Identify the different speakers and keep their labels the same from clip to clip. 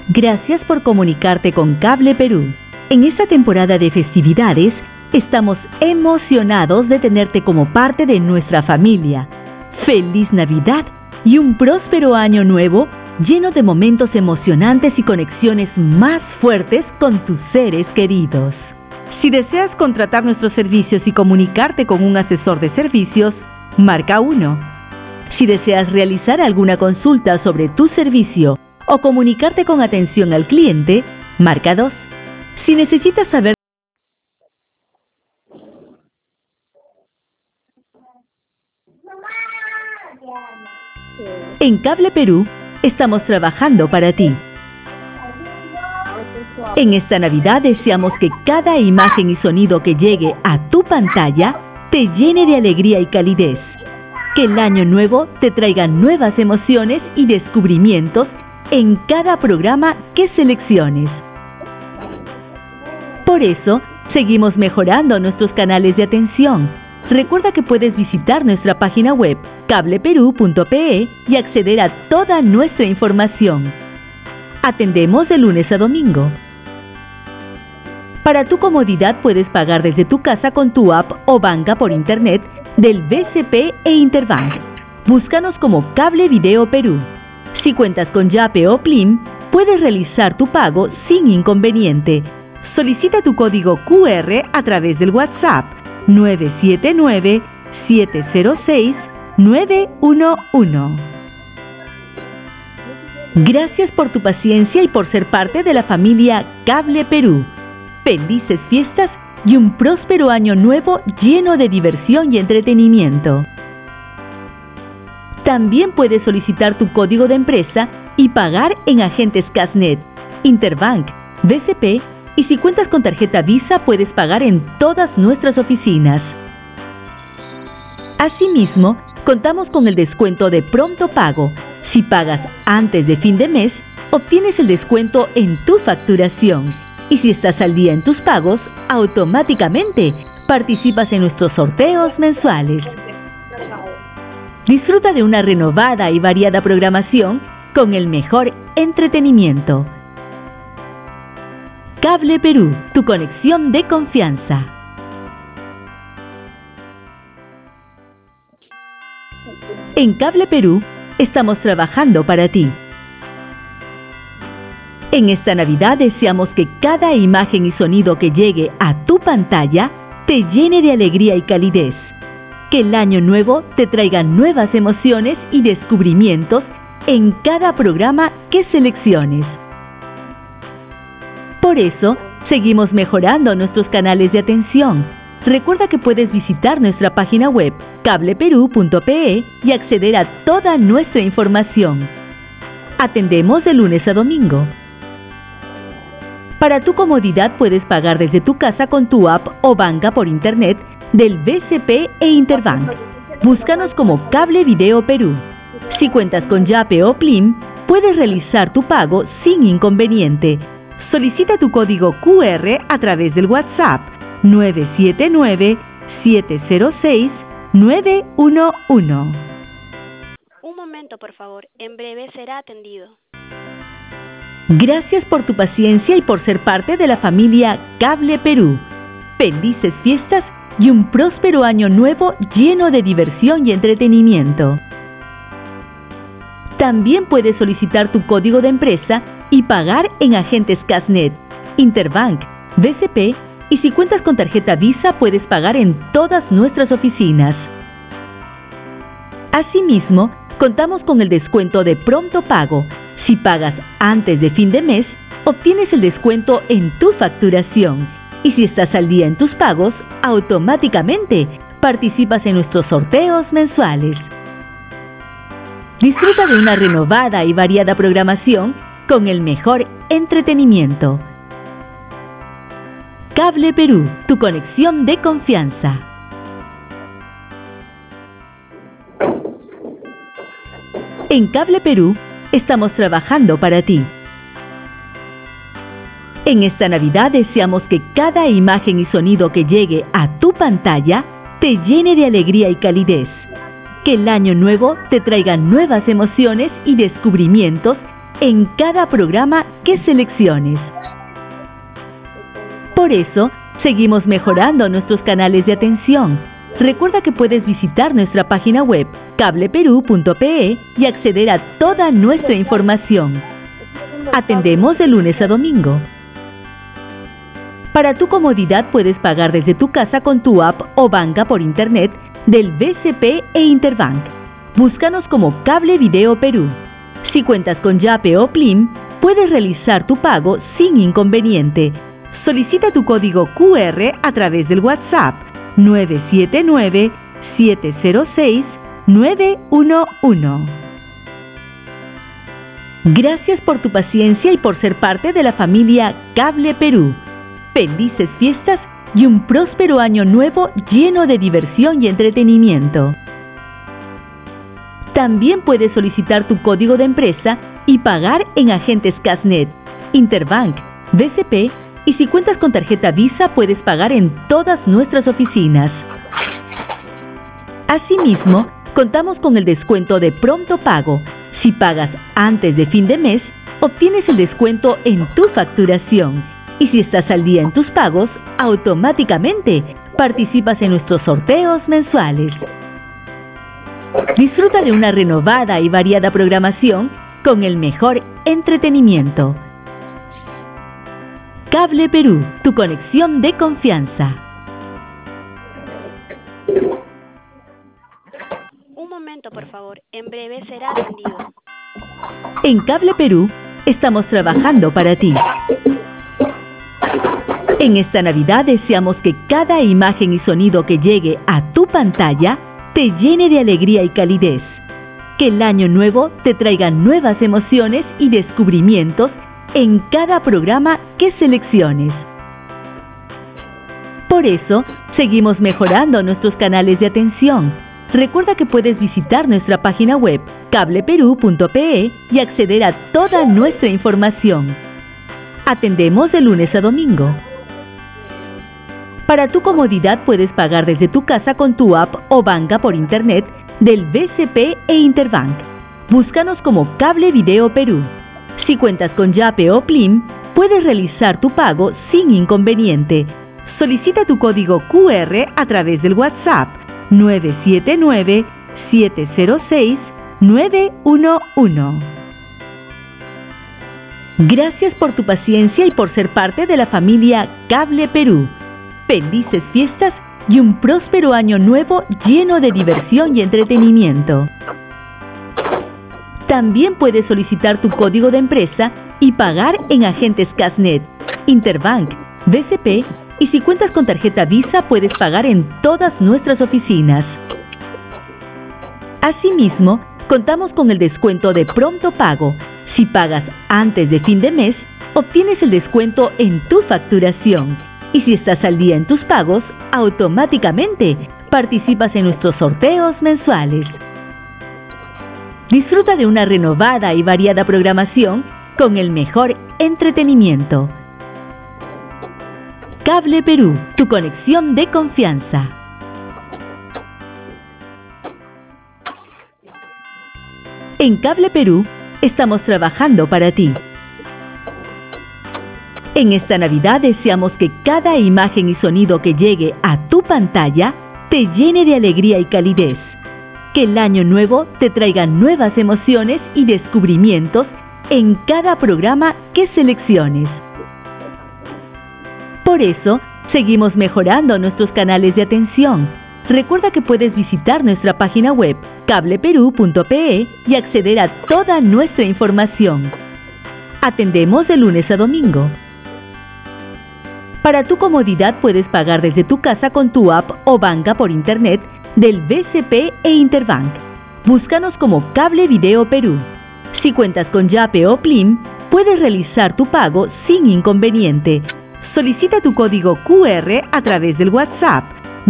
Speaker 1: Gracias por comunicarte con Cable Perú. En esta temporada de festividades, estamos emocionados de tenerte como parte de nuestra familia. ¡Feliz Navidad y un próspero año nuevo lleno de momentos emocionantes y conexiones más fuertes con tus seres queridos! Si deseas contratar nuestros servicios y comunicarte con un asesor de servicios, marca 1. Si deseas realizar alguna consulta sobre tu servicio o comunicarte con atención al cliente, marca 2. Si necesitas saber en Cable Perú, estamos trabajando para ti. En esta Navidad deseamos que cada imagen y sonido que llegue a tu pantalla te llene de alegría y calidez. Que el año nuevo te traiga nuevas emociones y descubrimientos en cada programa que selecciones. Por eso, seguimos mejorando nuestros canales de atención. Recuerda que puedes visitar nuestra página web cableperú.pe y acceder a toda nuestra información. Atendemos de lunes a domingo. Para tu comodidad puedes pagar desde tu casa con tu app o banca por internet del BCP e Interbank. Búscanos como Cable Video Perú. Si cuentas con Yape o Plim, puedes realizar tu pago sin inconveniente. Solicita tu código QR a través del WhatsApp 979-706-911. Gracias por tu paciencia y por ser parte de la familia Cable Perú. Felices fiestas y un próspero año nuevo lleno de diversión y entretenimiento. También puedes solicitar tu código de empresa y pagar en agentes Casnet, Interbank, BCP, y si cuentas con tarjeta Visa puedes pagar en todas nuestras oficinas. Asimismo, contamos con el descuento de pronto pago. Si pagas antes de fin de mes, obtienes el descuento en tu facturación. Y si estás al día en tus pagos, automáticamente participas en nuestros sorteos mensuales. Disfruta de una renovada y variada programación con el mejor entretenimiento. Cable Perú, tu conexión de confianza. En Cable Perú, estamos trabajando para ti. En esta Navidad deseamos que cada imagen y sonido que llegue a tu pantalla te llene de alegría y calidez. Que el año nuevo te traiga nuevas emociones y descubrimientos en cada programa que selecciones. Por eso, seguimos mejorando nuestros canales de atención. Recuerda que puedes visitar nuestra página web cableperú.pe y acceder a toda nuestra información. Atendemos de lunes a domingo. Para tu comodidad puedes pagar desde tu casa con tu app o banca por internet del BCP e Interbank. Búscanos como Cable Video Perú. Si cuentas con Yape o Plim, puedes realizar tu pago sin inconveniente. Solicita tu código QR a través del WhatsApp 979-706-911.
Speaker 2: Un momento, por favor. En breve será atendido.
Speaker 1: Gracias por tu paciencia y por ser parte de la familia Cable Perú. Felices fiestas y un próspero año nuevo lleno de diversión y entretenimiento. También puedes solicitar tu código de empresa y pagar en agentes Casnet, Interbank, BCP, y si cuentas con tarjeta Visa puedes pagar en todas nuestras oficinas. Asimismo, contamos con el descuento de pronto pago. Si pagas antes de fin de mes, obtienes el descuento en tu facturación. Y si estás al día en tus pagos, automáticamente participas en nuestros sorteos mensuales. Disfruta de una renovada y variada programación con el mejor entretenimiento. Cable Perú, tu conexión de confianza. En Cable Perú, estamos trabajando para ti. En esta Navidad deseamos que cada imagen y sonido que llegue a tu pantalla te llene de alegría y calidez. Que el año nuevo te traiga nuevas emociones y descubrimientos en cada programa que selecciones. Por eso, seguimos mejorando nuestros canales de atención. Recuerda que puedes visitar nuestra página web cableperú.pe y acceder a toda nuestra información. Atendemos de lunes a domingo. Para tu comodidad puedes pagar desde tu casa con tu app o banca por internet del BCP e Interbank. Búscanos como Cable Video Perú. Si cuentas con Yape o Plim, puedes realizar tu pago sin inconveniente. Solicita tu código QR a través del WhatsApp 979-706-911. Gracias por tu paciencia y por ser parte de la familia Cable Perú. Felices fiestas y un próspero año nuevo lleno de diversión y entretenimiento. También puedes solicitar tu código de empresa y pagar en agentes Casnet, Interbank, BCP, y si cuentas con tarjeta Visa puedes pagar en todas nuestras oficinas. Asimismo, contamos con el descuento de pronto pago. Si pagas antes de fin de mes, obtienes el descuento en tu facturación. Y si estás al día en tus pagos, automáticamente participas en nuestros sorteos mensuales. Disfruta de una renovada y variada programación con el mejor entretenimiento. Cable Perú, tu conexión de confianza.
Speaker 2: Un momento, por favor. En breve será atendido.
Speaker 1: En Cable Perú, estamos trabajando para ti. En esta Navidad deseamos que cada imagen y sonido que llegue a tu pantalla te llene de alegría y calidez. Que el año nuevo te traiga nuevas emociones y descubrimientos en cada programa que selecciones. Por eso, seguimos mejorando nuestros canales de atención. Recuerda que puedes visitar nuestra página web cableperú.pe y acceder a toda nuestra información. Atendemos de lunes a domingo. Para tu comodidad puedes pagar desde tu casa con tu app o banca por internet del BCP e Interbank. Búscanos como Cable Video Perú. Si cuentas con Yape o Plim, puedes realizar tu pago sin inconveniente. Solicita tu código QR a través del WhatsApp 979-706-911. Gracias por tu paciencia y por ser parte de la familia Cable Perú. Felices fiestas y un próspero año nuevo lleno de diversión y entretenimiento. También puedes solicitar tu código de empresa y pagar en agentes Casnet, Interbank, BCP, y si cuentas con tarjeta Visa puedes pagar en todas nuestras oficinas. Asimismo, contamos con el descuento de pronto pago. Si pagas antes de fin de mes, obtienes el descuento en tu facturación. Y si estás al día en tus pagos, automáticamente participas en nuestros sorteos mensuales. Disfruta de una renovada y variada programación con el mejor entretenimiento. Cable Perú, tu conexión de confianza. En Cable Perú, estamos trabajando para ti. En esta Navidad deseamos que cada imagen y sonido que llegue a tu pantalla te llene de alegría y calidez. Que el año nuevo te traiga nuevas emociones y descubrimientos en cada programa que selecciones. Por eso, seguimos mejorando nuestros canales de atención. Recuerda que puedes visitar nuestra página web cableperú.pe y acceder a toda nuestra información. Atendemos de lunes a domingo. Para tu comodidad puedes pagar desde tu casa con tu app o banca por internet del BCP e Interbank. Búscanos como Cable Video Perú. Si cuentas con Yape o Plim, puedes realizar tu pago sin inconveniente. Solicita tu código QR a través del WhatsApp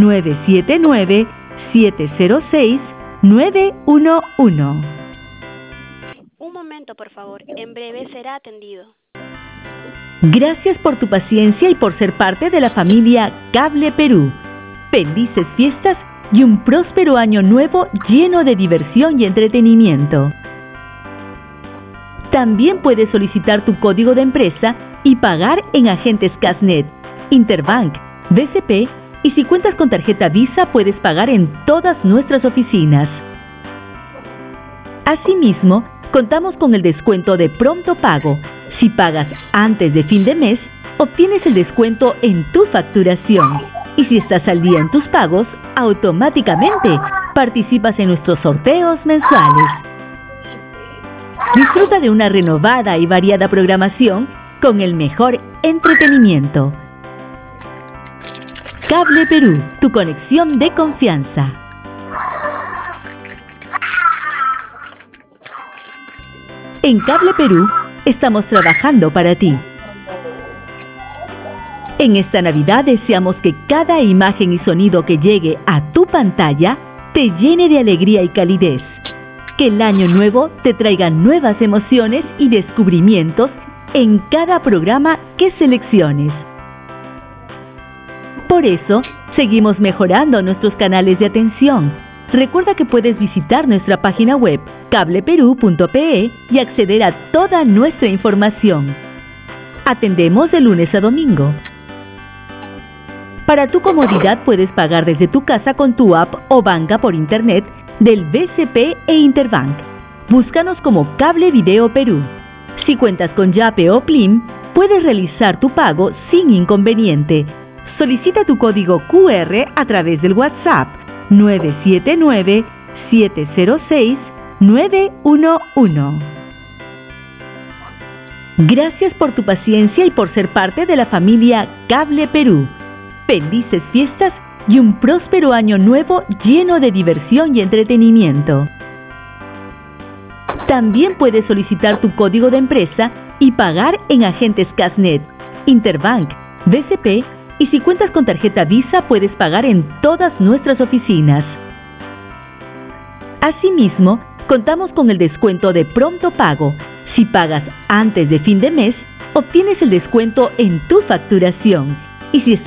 Speaker 1: 979-706-911.
Speaker 2: Un momento, por favor. En breve será atendido.
Speaker 1: Gracias por tu paciencia y por ser parte de la familia Cable Perú. Felices fiestas y un próspero año nuevo lleno de diversión y entretenimiento. También puedes solicitar tu código de empresa y pagar en agentes Casnet, Interbank, BCP, y si cuentas con tarjeta Visa puedes pagar en todas nuestras oficinas. Asimismo, contamos con el descuento de pronto pago. Si pagas antes de fin de mes, obtienes el descuento en tu facturación. Y si estás al día en tus pagos, automáticamente participas en nuestros sorteos mensuales. Disfruta de una renovada y variada programación con el mejor entretenimiento. Cable Perú, tu conexión de confianza. En Cable Perú estamos trabajando para ti. En esta Navidad deseamos que cada imagen y sonido que llegue a tu pantalla te llene de alegría y calidez. Que el año nuevo te traiga nuevas emociones y descubrimientos en cada programa que selecciones. Por eso, seguimos mejorando nuestros canales de atención. Recuerda que puedes visitar nuestra página web cableperú.pe y acceder a toda nuestra información. Atendemos de lunes a domingo. Para tu comodidad puedes pagar desde tu casa con tu app o banca por internet del BCP e Interbank. Búscanos como Cable Video Perú. Si cuentas con Yape o Plim, puedes realizar tu pago sin inconveniente. Solicita tu código QR a través del WhatsApp 979-706-911. Gracias por tu paciencia y por ser parte de la familia Cable Perú. Felices fiestas y un próspero año nuevo lleno de diversión y entretenimiento. También puedes solicitar tu código de empresa y pagar en agentes Casnet, Interbank, BCP, y si cuentas con tarjeta Visa puedes pagar en todas nuestras oficinas. Asimismo, contamos con el descuento de pronto pago. Si pagas antes de fin de mes, obtienes el descuento en tu facturación. Y si estás